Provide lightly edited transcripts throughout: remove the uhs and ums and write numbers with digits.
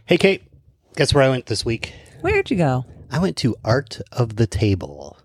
Hey, Kate, guess where I went this week? Where'd you go? I went to Art of the Table.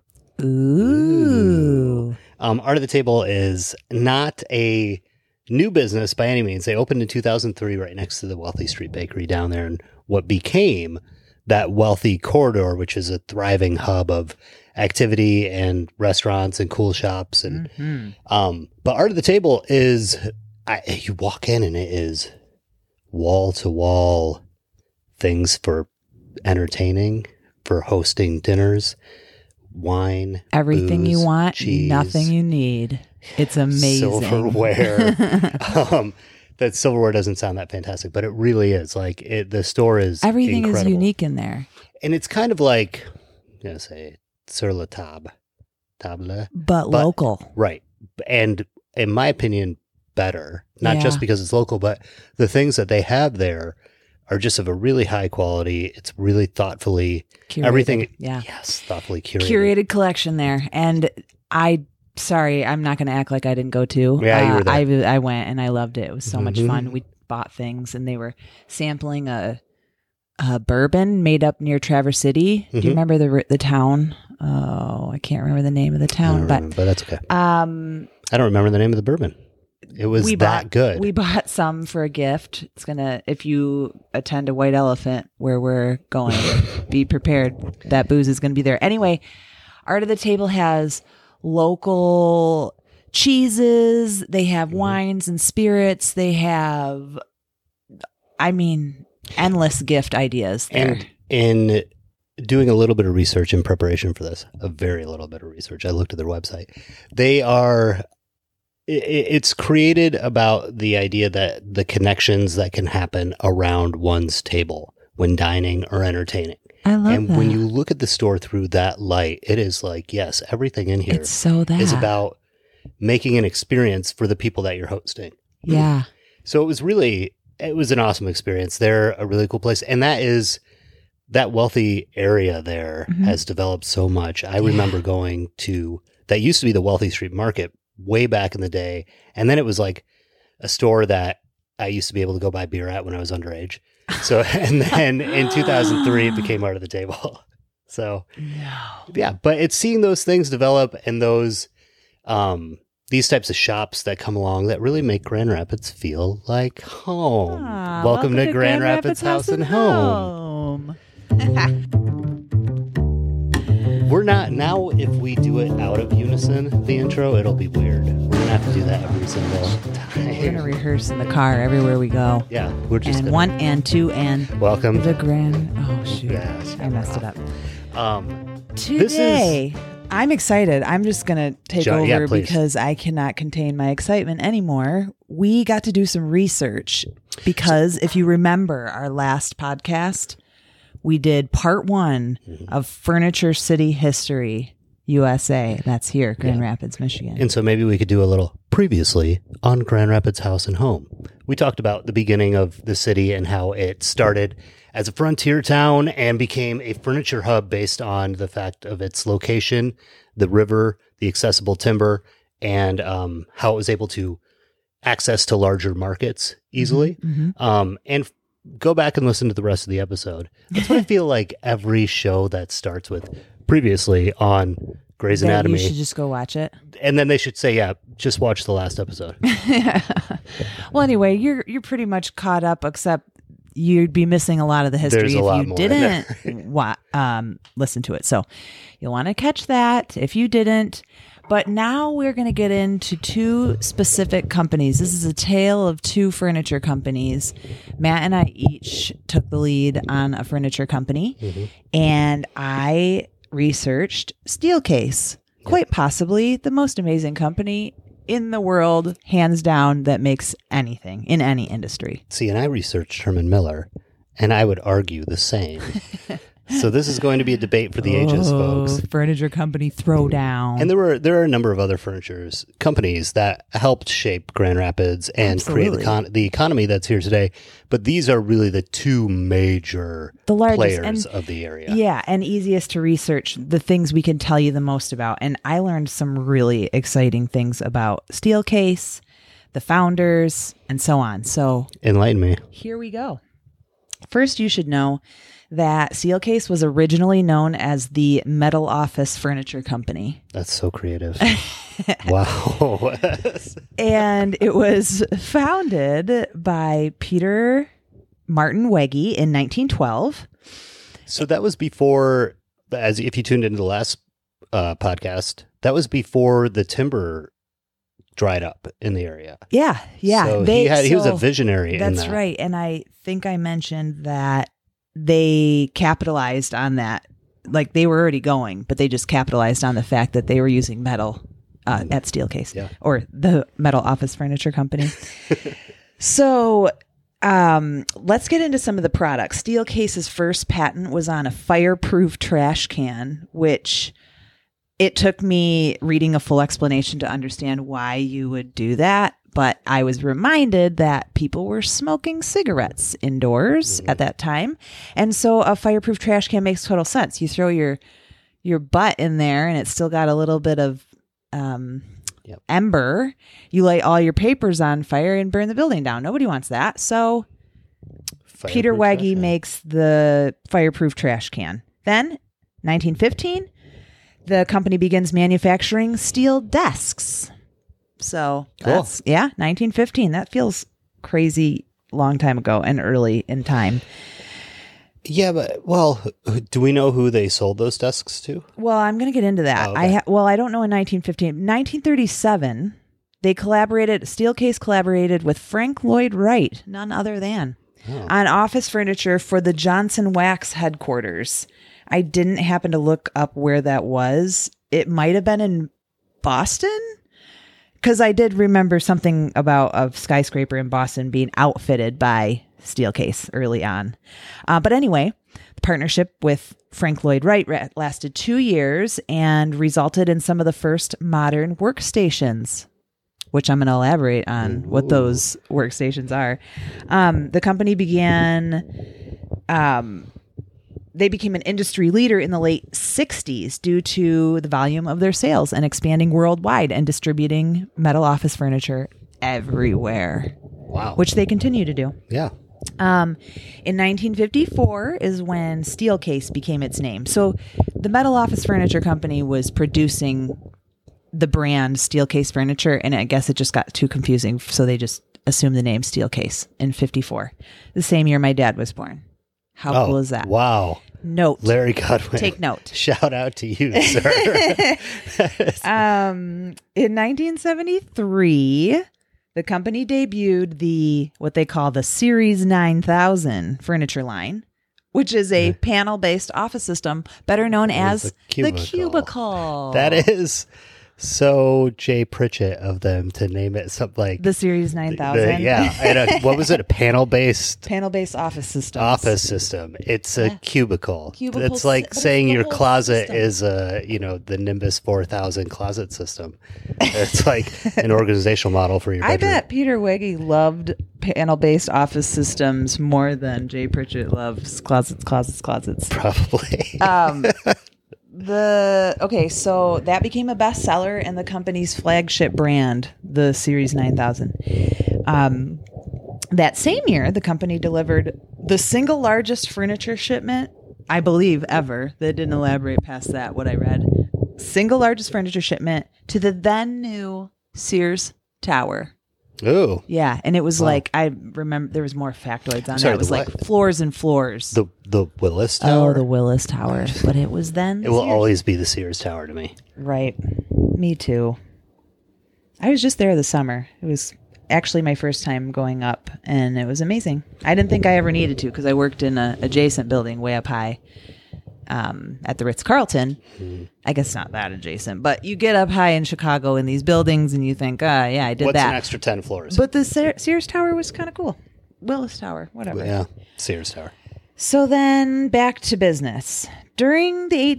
Ooh. Art of the Table is not a new business by any means. They opened in 2003 right next to the Wealthy Street Bakery down there in what became that Wealthy Corridor, which is a thriving hub of activity and restaurants and cool shops. And but Art of the Table is, you walk in and it is wall-to-wall things for entertaining, for hosting dinners, wine, Everything booze, you want, cheese, nothing you need. It's amazing. silverware. That silverware doesn't sound that fantastic, but it really is. Like the store is Everything incredible. is unique in there. And it's kind of like, I'm gonna say sur la table, But local. right? And in my opinion, better. Not Yeah. just because it's local, but the things that they have there are just of a really high quality. It's really thoughtfully Curated. everything. Yeah. Yes, thoughtfully curated. Curated collection there. And sorry, I'm not going to act like I didn't go to. Yeah, you were there. I went and I loved it. It was so much Mhm. fun. We bought things and they were sampling a bourbon made up near Traverse City. Do Mhm. you remember the town? Oh, I can't remember the name of the I town, don't remember, but that's okay. but I don't remember the name of the bourbon. It was good. We bought some for a gift. It's if you attend a White Elephant where we're going, be prepared. That booze is gonna be there. Anyway, Art of the Table has local cheeses. They have wines and spirits. They have, endless gift ideas there. And in doing a little bit of research in preparation for this, a very little bit of research, I looked at their website. They are, it's created about the idea that the connections that can happen around one's table when dining or entertaining. I love And that. when you look at the store through that light, it is like, yes, everything in here It's so that. is about making an experience for the people that you're hosting. Yeah. So it was an awesome experience. They're a really cool place. And that wealthy area there has developed so much. I remember going to, that used to be the Wealthy Street Market way back in the day. And then it was like a store that I used to be able to go buy beer at when I was underage. So, and then in 2003, it became Art of the Table. So, yeah, but it's seeing those things develop and those, these types of shops that come along that really make Grand Rapids feel like home. Welcome to Grand Rapids House and Home. We're not, now if we do it out of unison, the intro, it'll be weird. We're going to have to do that every single time. We're going to rehearse in the car everywhere we go. Yeah, we're just And gonna, 1 and 2 and welcome. the grand. Oh, shoot. Yes, I messed it up. This Today, I'm excited. I'm just going to take Yeah, over please. because I cannot contain my excitement anymore. We got to do some research because if you remember our last podcast, we did part 1 of Furniture City History USA. That's here, Grand Rapids, Michigan. And so maybe we could do a little previously on Grand Rapids House and Home. We talked about the beginning of the city and how it started as a frontier town and became a furniture hub based on the fact of its location, the river, the accessible timber, and how it was able to access to larger markets easily. And go back and listen to the rest of the episode. That's what I feel like every show that starts with previously on Grey's Then Anatomy. You should just go watch it. And then they should say, yeah, just watch the last episode. Well, anyway, you're pretty much caught up, except you'd be missing a lot of the history There's a if lot you more in there. didn't listen to it. So you'll want to catch that if you didn't. But now we're going to get into 2 specific companies. This is a tale of 2 furniture companies. Matt and I each took the lead on a furniture company, and I researched Steelcase, quite possibly the most amazing company in the world, hands down, that makes anything in any industry. See, and I researched Herman Miller, and I would argue the same. So this is going to be a debate for the ages, folks. Furniture company throwdown. And there are a number of other furniture companies that helped shape Grand Rapids and Absolutely. create the economy that's here today. But these are really the 2 major The largest, players and- of the area. Yeah, and easiest to research, the things we can tell you the most about. And I learned some really exciting things about Steelcase, the founders, and so on. So Enlighten me. here we go. First, you should know that Steelcase was originally known as the Metal Office Furniture Company. That's so creative. Wow. And it was founded by Peter Martin Wege in 1912. So that was before, as if you tuned into the last podcast, that was before the timber dried up in the area. Yeah. So he was a visionary in that. That's right. And I think I mentioned that they capitalized on that. Like they were already going, but they just capitalized on the fact that they were using metal at Steelcase or the Metal Office Furniture Company. So let's get into some of the products. Steelcase's first patent was on a fireproof trash can, which it took me reading a full explanation to understand why you would do that. But I was reminded that people were smoking cigarettes indoors at that time. And so a fireproof trash can makes total sense. You throw your butt in there and it's still got a little bit of ember. You light all your papers on fire and burn the building down. Nobody wants that. So Peter Wege makes the fireproof trash can. Then, 1915, the company begins manufacturing steel desks. So that's, 1915. That feels crazy long time ago and early in time. Yeah, but, well, do we know who they sold those desks to? Well, I'm going to get into that. Okay. I don't know in 1915. 1937, Steelcase collaborated with Frank Lloyd Wright, none other than, on office furniture for the Johnson Wax headquarters. I didn't happen to look up where that was. It might have been in Boston, because I did remember something about a skyscraper in Boston being outfitted by Steelcase early on. But anyway, the partnership with Frank Lloyd Wright lasted 2 years and resulted in some of the first modern workstations, which I'm going to elaborate on what those workstations are. The company they became an industry leader in the late 60s due to the volume of their sales and expanding worldwide and distributing metal office furniture everywhere. Wow. Which they continue to do. Yeah. In 1954 is when Steelcase became its name. So the Metal Office Furniture Company was producing the brand Steelcase Furniture, and I guess it just got too confusing, so they just assumed the name Steelcase in 54. The same year my dad was born. How cool is that? Wow. Note. Larry Godwin. Take note. Shout out to you, sir. In 1973, the company debuted what they call the Series 9000 furniture line, which is a panel-based office system, better known as the cubicle. That is so Jay Pritchett of them to name it something like the Series 9000. And what was it? A panel-based office system. It's a cubicle. It's like saying your closet is the Nimbus 4000 closet system. It's like an organizational model for your bedroom. I bet Peter Wege loved panel-based office systems more than Jay Pritchett loves closets. Probably. So that became a bestseller and the company's flagship brand, the Series 9000. That same year, the company delivered the single largest furniture shipment, I believe, ever. They didn't elaborate past that, what I read. Single largest furniture shipment to the then new Sears Tower. Oh. Yeah, and it was like, I remember there was more factoids on that. It was like floors and floors. The Willis Tower? Oh, the Willis Tower. But it was then It will always be the Sears Tower to me. Right. Me too. I was just there this summer. It was actually my first time going up, and it was amazing. I didn't think I ever needed to because I worked in an adjacent building way up high at the Ritz-Carlton. I guess not that adjacent, but you get up high in Chicago in these buildings, and you think, I did What's that. What's an extra 10 floors? But the Sears Tower was kind of cool. Willis Tower, whatever. Yeah, Sears Tower. So then back to business. During the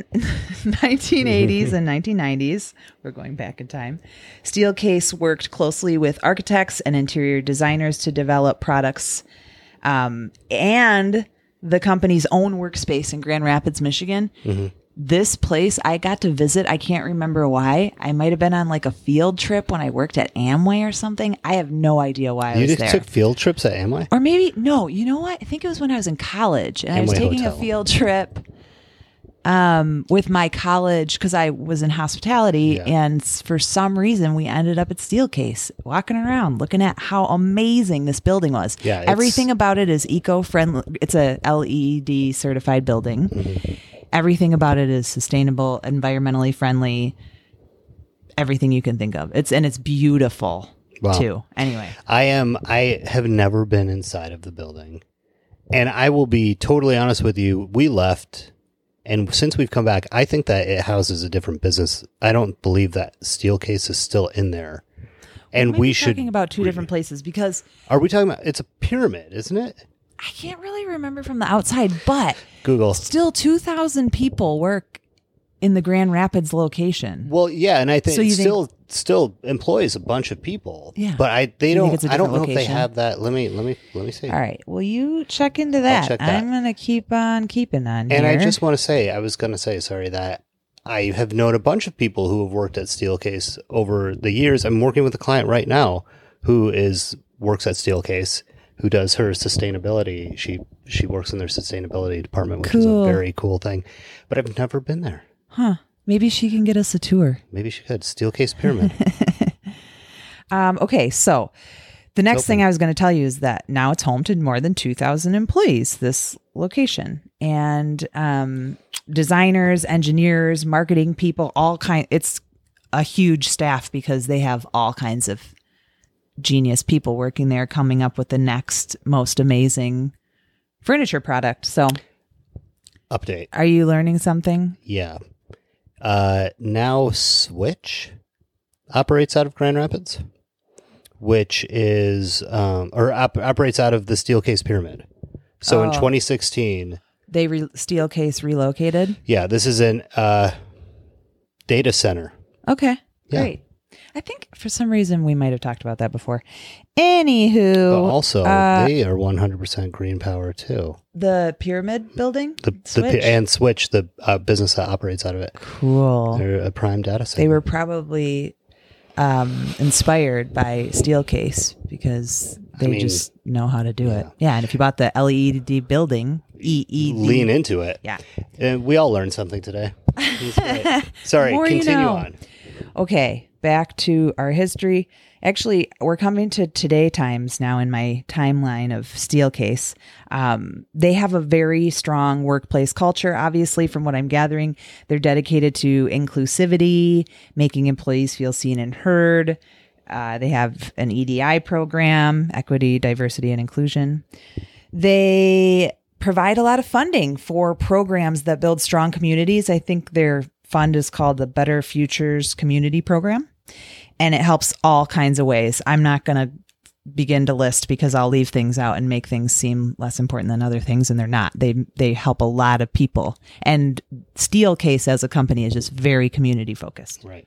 1980s and 1990s, we're going back in time, Steelcase worked closely with architects and interior designers to develop products and the company's own workspace in Grand Rapids, Michigan this place I got to visit, I can't remember why. I might have been on like a field trip when I worked at Amway or something. I have no idea why I was there. You took field trips at Amway? Or maybe, no, you know what? I think it was when I was in college and I was taking a field trip with my college because I was in hospitality, and for some reason we ended up at Steelcase, walking around looking at how amazing this building was. Yeah, everything about it is eco-friendly. It's a LEED certified building. Mm-hmm. Everything about it is sustainable, environmentally friendly, everything you can think of. It's beautiful too. Anyway, I have never been inside of the building, and I will be totally honest with you. We left. And since we've come back, I think that it houses a different business. I don't believe that Steelcase is still in there. And we should talking about two different places because are we talking about? It's a pyramid, isn't it? I can't really remember from the outside, but Google. Still 2,000 people work in the Grand Rapids location. Well, yeah, and I think it still employs a bunch of people. Yeah, but I don't know location? if they have that. Let me see. All right, well, you check into that. Check that. I'm gonna keep on keeping on. And here. I just want to say, that I have known a bunch of people who have worked at Steelcase over the years. I'm working with a client right now who works at Steelcase, who does her sustainability. She works in their sustainability department, which is a very cool thing. But I've never been there. Huh. Maybe she can get us a tour. Maybe she could. Steelcase Pyramid. Okay, so the next thing I was going to tell you is that now it's home to more than 2,000 employees, this location. And designers, engineers, marketing people, it's a huge staff because they have all kinds of genius people working there coming up with the next most amazing furniture product. So, update. Are you learning something? Yeah. Now Switch operates out of Grand Rapids, which is operates out of the Steelcase Pyramid. So in 2016, Steelcase relocated. Yeah, this is an data center. Okay, great. I think for some reason we might have talked about that before. Anywho, but also they are 100% green power too. The Pyramid building, Switch, the business that operates out of it. Cool. They're a prime data center. They were probably inspired by Steelcase because they just know how to do it. Yeah, and if you bought the LED building, lean into it. Yeah, and we all learned something today. Sorry, continue on. Okay, back to our history. Actually, we're coming to today times now in my timeline of Steelcase. They have a very strong workplace culture, obviously, from what I'm gathering. They're dedicated to inclusivity, making employees feel seen and heard. They have an EDI program, equity, diversity, and inclusion. They provide a lot of funding for programs that build strong communities. I think their fund is called the Better Futures Community Program, and it helps all kinds of ways. I'm not going to begin to list because I'll leave things out and make things seem less important than other things, and they're not. They help a lot of people, and Steelcase as a company is just very community focused. Right.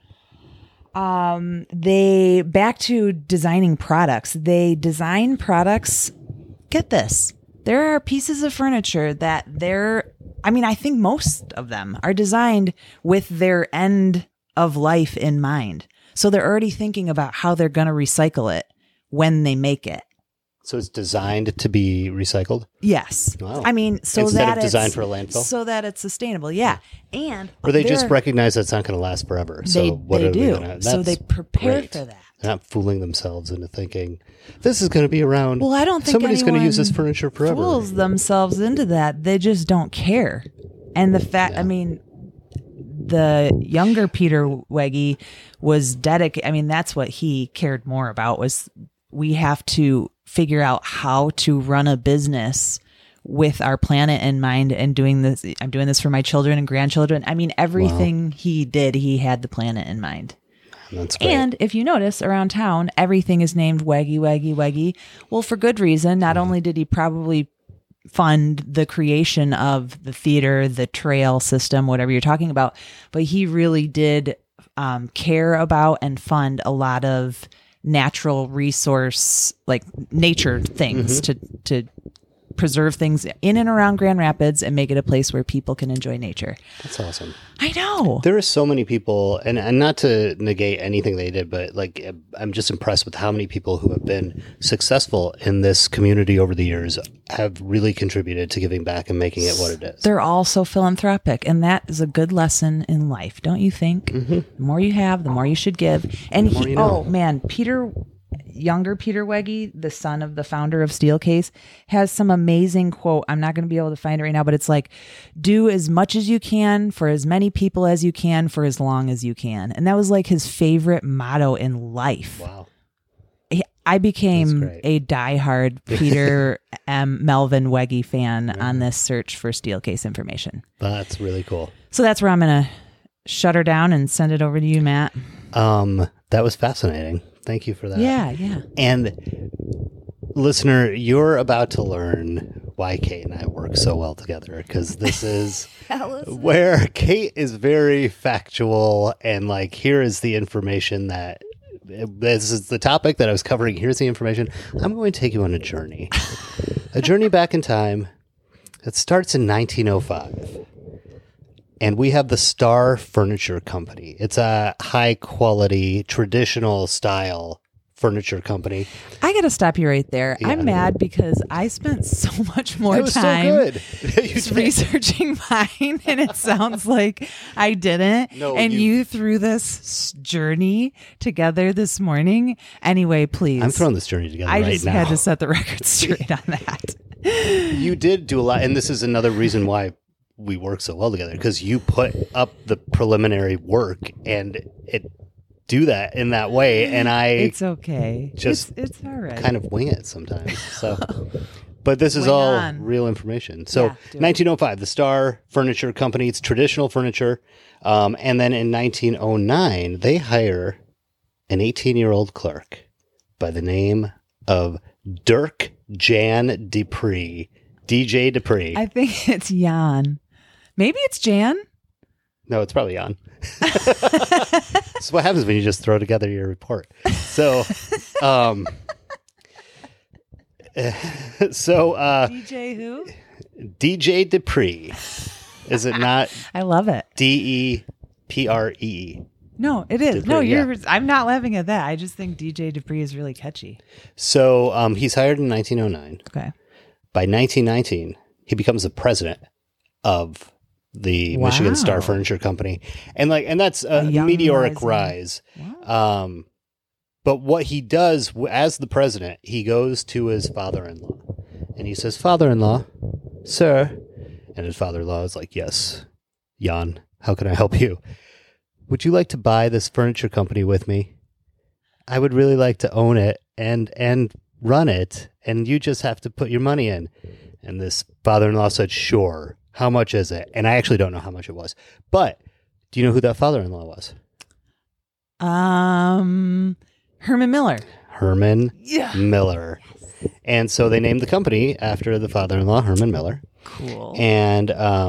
They back to designing products. They design products. Get this. There are pieces of furniture that I think most of them are designed with their end of life in mind. So they're already thinking about how they're going to recycle it when they make it. So it's designed to be recycled? Yes. Wow. I mean, so instead that of designed for a landfill? So that it's sustainable, yeah. Or they just recognize that's not going to last forever. So they do. So they prepare for that. They're not fooling themselves into thinking, this is going to be around. Well, I don't think somebody's going to use this furniture forever. Fools themselves into that. They just don't care. And the fact, the younger Peter Wege was dedicated. That's what he cared more about, was we have to figure out how to run a business with our planet in mind and doing this. I'm doing this for my children and grandchildren. Everything he did, he had the planet in mind. That's great. And if you notice around town, everything is named Wege, Wege, Wege. Well, for good reason. Not only did he probably fund the creation of the theater, the trail system, whatever you're talking about, but he really did care about and fund a lot of natural resource, like nature things to preserve things in and around Grand Rapids and make it a place where people can enjoy nature. That's awesome. I know. There are so many people, and not to negate anything they did, but like I'm just impressed with how many people who have been successful in this community over the years have really contributed to giving back and making it what it is. They're all so philanthropic, and that is a good lesson in life, don't you think? Mm-hmm. The more you have, the more you should give. And The more you know. oh man, younger Peter Wegge, the son of the founder of Steelcase, has some amazing quote. I'm not going to be able to find it right now, but it's like, do as much as you can for as many people as you can for as long as you can. And that was like his favorite motto in life. Wow. I became a diehard Peter M. Melvin Wegge fan on this search for Steelcase information. That's really cool. So that's where I'm going to shut her down and send it over to you, Matt. That was fascinating. Thank you for that. Yeah. And listener, you're about to learn why Kate and I work so well together, because this is where Kate is very factual and like, here is the information that this is the topic that I was covering. Here's the information. I'm going to take you on a journey back in time that starts in 1905. And we have the Star Furniture Company. It's a high quality, traditional style furniture company. I got to stop you right there. Yeah. I'm mad because I spent so much more It was time so good. You did. researching mine, and it sounds like I didn't. No, and you threw this journey together this morning. Anyway, please. I'm throwing this journey together I right just now. had to set the record straight on that. You did do a lot, and this is another reason why we work so well together, because you put up the preliminary work and it do that in that way, and I It's okay. just it's all right. kind of wing it sometimes. So, but this is Wing all on. real information. So, Yeah, do it. 1905, the Star Furniture Company. It's traditional furniture, and then in 1909, they hire an 18-year-old clerk by the name of Dirk Jan Dupree. DJ Dupree. I think it's Jan. Maybe it's Jan. No, it's probably on. That's what happens when you just throw together your report. So, DJ who? DJ Dupree. Is it not I love it. Depree? No, it is. Dupree, No, yeah. I'm not laughing at that. I just think DJ Dupree is really catchy. So, he's hired in 1909. Okay. By 1919, he becomes the president of the Michigan Star Wow. Furniture Company, and that's a young meteoric rising- rise. Wow. But what he does as the president, he goes to his father-in-law and he says, "Father-in-law, sir," and his father-in-law is like, "Yes, Jan, how can I help you? Would you like to buy this furniture company with me? I would really like to own it and run it, and you just have to put your money in." And this father-in-law said, "Sure. How much is it?" And I actually don't know how much it was. But do you know who that father-in-law was? Herman Miller. Herman Yeah. Miller. And so they named the company after the father-in-law, Herman Miller. Cool. And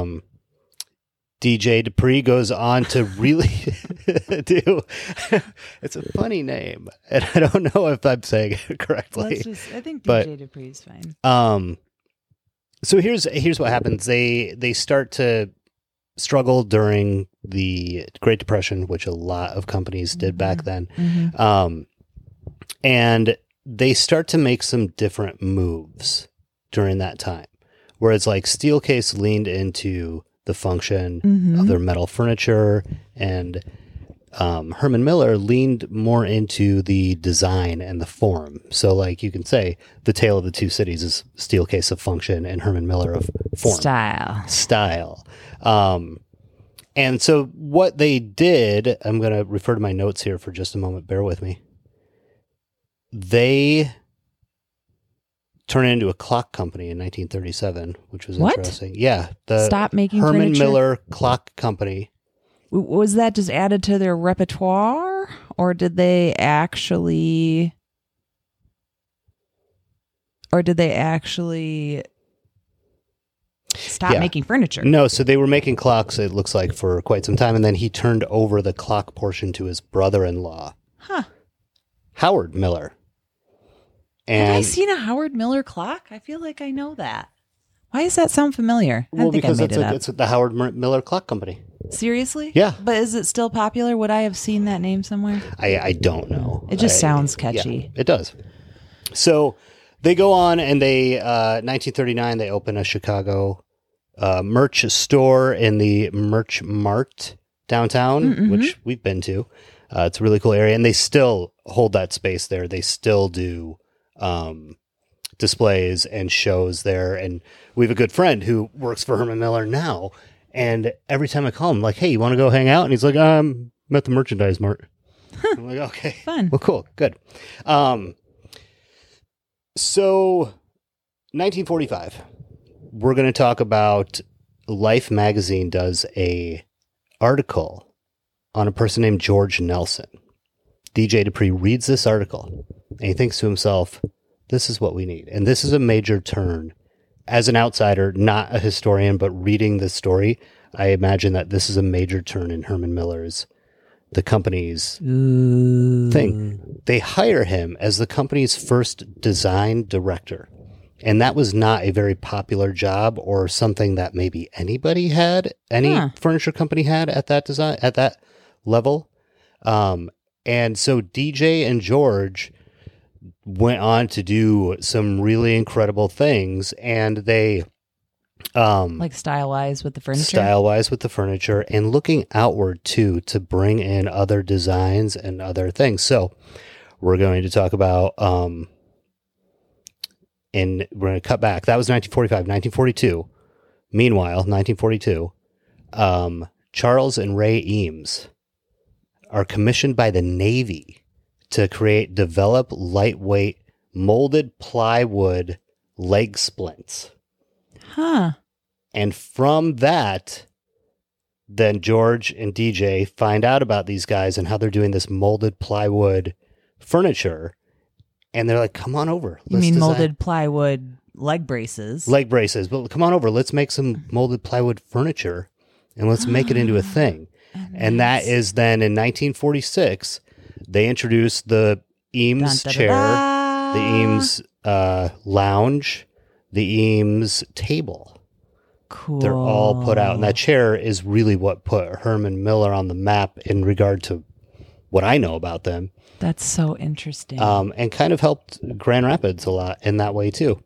DJ Dupree goes on to really do. It's a funny name, and I don't know if I'm saying it correctly. I think but- DJ Dupree is fine. So here's what happens. They start to struggle during the Great Depression, which a lot of companies did back then. Mhm. And they start to make some different moves during that time, whereas like Steelcase leaned into the function of their metal furniture, and Herman Miller leaned more into the design and the form. So like you can say the tale of the two cities is Steelcase of function and Herman Miller of form. Style. And so what they did, I'm going to refer to my notes here for just a moment. Bear with me. They turned it into a clock company in 1937, which was What? interesting. Yeah. The Stop making Herman furniture? Miller Clock Company. Was that just added to their repertoire, or did they actually stop Yeah. making furniture? No, so they were making clocks, it looks like, for quite some time, and then he turned over the clock portion to his brother-in-law, Huh. Howard Miller. Have I And seen a Howard Miller clock? I feel like I know that. Why does that sound familiar? I think I made it up. It's the Howard Miller Clock Company. Seriously? Yeah. But is it still popular? Would I have seen that name somewhere? I don't know. It just sounds catchy. Yeah, it does. So they go on and 1939, they open a Chicago merch store in the Merch Mart downtown, which we've been to. It's a really cool area, and they still hold that space there. They still do displays and shows there. And we have a good friend who works for Herman Miller now. And every time I call him, like, hey, you want to go hang out? And he's like, I'm at the merchandise mart. I'm like, okay. Fun. Well, cool. Good. So 1945, we're going to talk about Life magazine does a article on a person named George Nelson. DJ Dupree reads this article and he thinks to himself, this is what we need. And this is a major turn. As an outsider, not a historian, but reading the story, I imagine that this is a major turn in Herman Miller's, the company's thing. They hire him as the company's first design director. And that was not a very popular job or something that maybe anybody had, any furniture company had at that level. And so DJ and George went on to do some really incredible things, and they like style-wise with the furniture and looking outward too to bring in other designs and other things. So we're going to talk about and we're going to cut back. That was 1945. 1942. Meanwhile, 1942, Charles and Ray Eames are commissioned by the Navy to develop lightweight molded plywood leg splints. Huh. And from that, then George and DJ find out about these guys and how they're doing this molded plywood furniture. And they're like, come on over. You mean molded plywood leg braces? Leg braces. But come on over. Let's make some molded plywood furniture and let's make it into a thing. And that is then in 1946, they introduced the Eames chair, the Eames lounge, the Eames table. Cool. They're all put out. And that chair is really what put Herman Miller on the map in regard to what I know about them. That's so interesting. And kind of helped Grand Rapids a lot in that way too.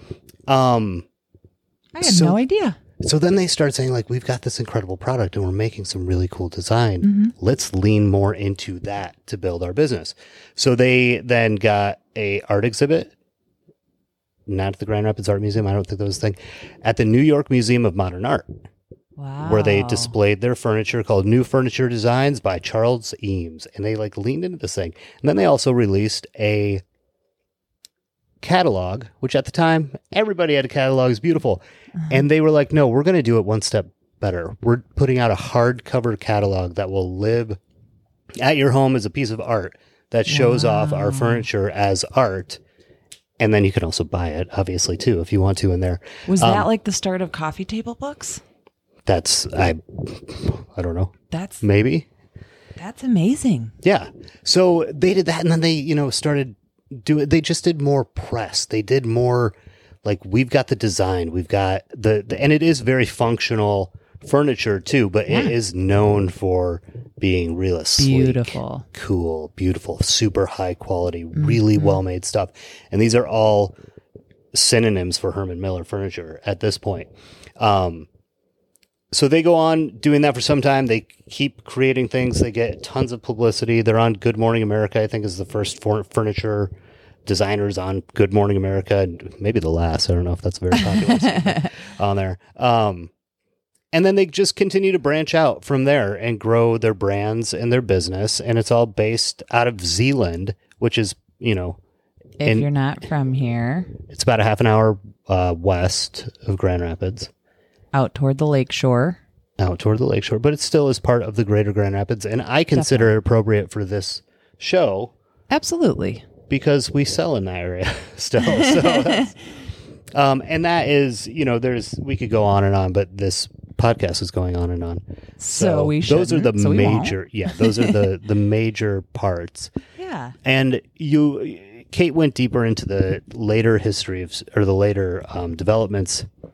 I had no idea. So then they start saying, like, we've got this incredible product and we're making some really cool design. Let's lean more into that to build our business. So they then got a art exhibit, not at the Grand Rapids Art Museum. I don't think that was a thing. At the New York Museum of Modern Art. Wow. Where they displayed their furniture called New Furniture Designs by Charles Eames. And they like leaned into this thing. And then they also released a catalog, which at the time, everybody had a catalog. It's beautiful. And they were like, no, we're going to do it one step better. We're putting out a hardcover catalog that will live at your home as a piece of art that shows off our furniture as art. And then you can also buy it, obviously, too, if you want to in there. Was that like the start of coffee table books? I don't know. Maybe. That's amazing. Yeah. So they did that, and then they, started doing. They just did more press. They did more, like, we've got the design, we've got the and it is very functional furniture too, but it is known for being really beautiful, sleek, cool, beautiful, super high quality, really well made stuff. And these are all synonyms for Herman Miller furniture at this point. So they go on doing that for some time. They keep creating things. They get tons of publicity. They're on Good Morning America, I think is the first furniture designers on Good Morning America, and maybe the last. I don't know if that's very popular on there. And then they just continue to branch out from there and grow their brands and their business. And it's all based out of Zeeland, which is, if you're not from here, it's about a half an hour west of Grand Rapids. Out toward the lakeshore. But it still is part of the greater Grand Rapids. And I consider it appropriate for this show. Absolutely. Because we sell in that area still. So that's, and that is, we could go on and on, but this podcast is going on and on. So we should. Those are the major, those are the major parts. Yeah. And Kate went deeper into the later history the later developments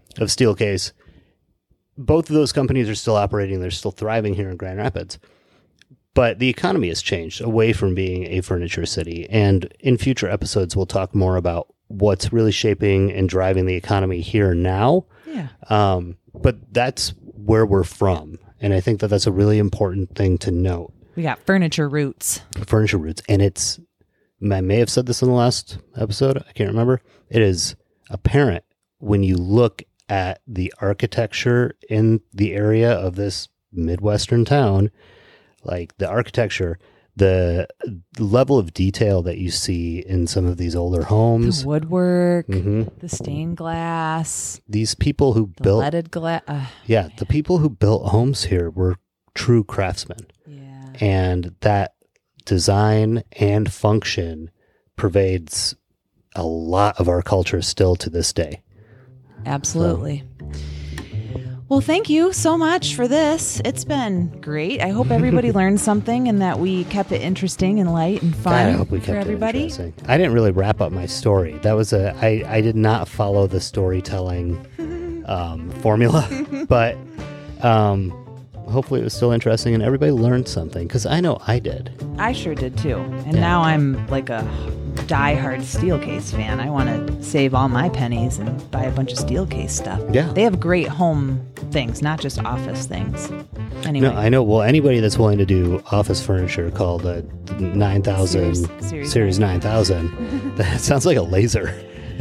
Steelcase. Both of those companies are still operating. They're still thriving here in Grand Rapids. But the economy has changed away from being a furniture city. And in future episodes, we'll talk more about what's really shaping and driving the economy here now. Yeah. But that's where we're from. And I think that that's a really important thing to note. We got furniture roots. Furniture roots. And I may have said this in the last episode. I can't remember. It is apparent when you look at the architecture in the area of this Midwestern town, like the architecture, the level of detail that you see in some of these older homes, The woodwork, the stained glass, these people who the built leaded glass. the people who built homes here were true craftsmen. Yeah. And that design and function pervades a lot of our culture still to this day. Absolutely. Well, thank you so much for this. It's been great. I hope everybody learned something and that we kept it interesting and light and fun I hope we for kept everybody. it interesting. I didn't really wrap up my story. That was I did not follow the storytelling formula, but hopefully it was still interesting and everybody learned something, because I know I did. I sure did too. And now I'm like a diehard Steelcase fan. I want to save all my pennies and buy a bunch of Steelcase stuff. Yeah. They have great home things, not just office things. Anyway. No, I know. Well, anybody that's willing to do office furniture called a 9000 Series 9000, that sounds like a laser.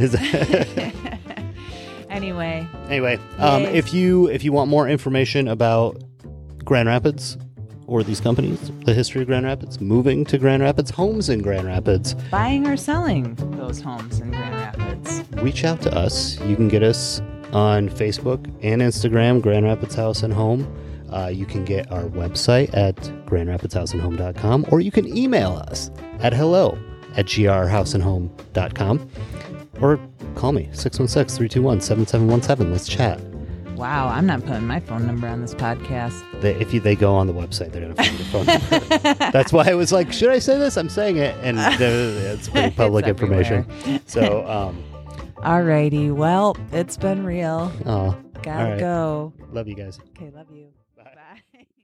Anyway, if you want more information about Grand Rapids or these companies, the history of Grand Rapids, moving to Grand Rapids, homes in Grand Rapids, buying or selling those homes in Grand Rapids, reach out to us. You can get us on Facebook and Instagram, Grand Rapids House and Home. You can get our website at grandrapidshouseandhome.com, or you can email us at hello@grhouseandhome.com, or call me 616-321-7717. Let's chat. Wow, I'm not putting my phone number on this podcast. They go on the website, they're going to find your phone number. That's why I was like, should I say this? I'm saying it. And it's pretty public information. So, alrighty. Well, it's been real. Oh, Gotta go. Love you guys. Okay, love you. Bye.